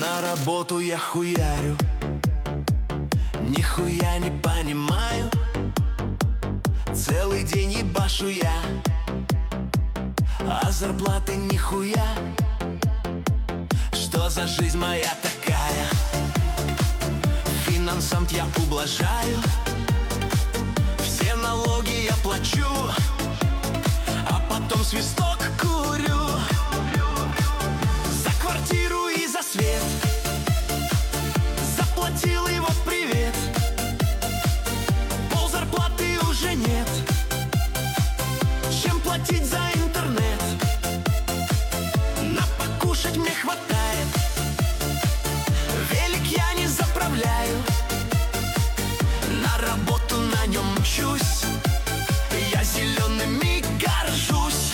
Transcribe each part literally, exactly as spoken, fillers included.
На работу я хуярю, нихуя не понимаю. Целый день ебашу я, а зарплаты нихуя. Что за жизнь моя такая? Финансам я ублажаю, все налоги я плачу, а потом свисток курю. За квартиру и за свет заплатил его привет. Пол зарплаты уже нет, чем платить за интернет. На покушать мне хватает, велик я не заправляю, на работу на нем мчусь, я зелеными горжусь.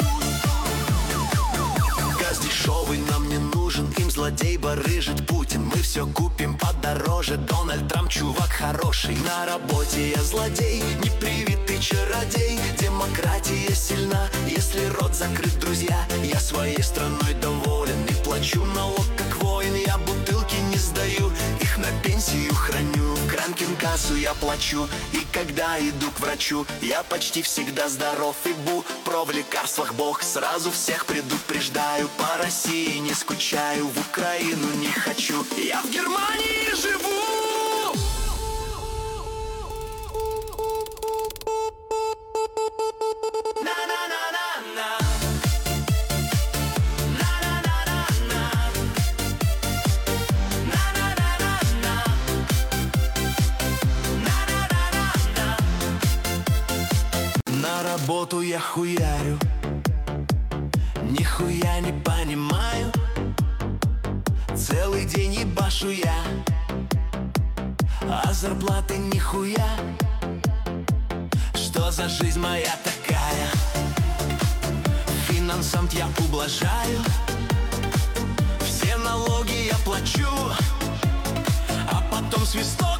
Газ дешевый нам не нужен, им злодей барыжит Путин. Мы все купим подороже, Дональд Трамп чувак хороший. На работе я злодей, непривитый чародей. Демократия сильна, если рот закрыт, друзья. Я своей страной доволен, не плачу налог как воин. Я бутылки не сдаю, их на пенсию храню. Кранкин кассу я плачу, и когда иду к врачу, я почти всегда здоров и бу. Про в лекарствах бог, сразу всех предупреждаю. По России не скучаю, в Украину не хочу, я в Германии живу. На работу я хуярю, нихуя не понимаю. Целый день ебашу я, а зарплаты нихуя. Что за жизнь моя такая? Финансам я ублажаю, все налоги я плачу, а потом свисток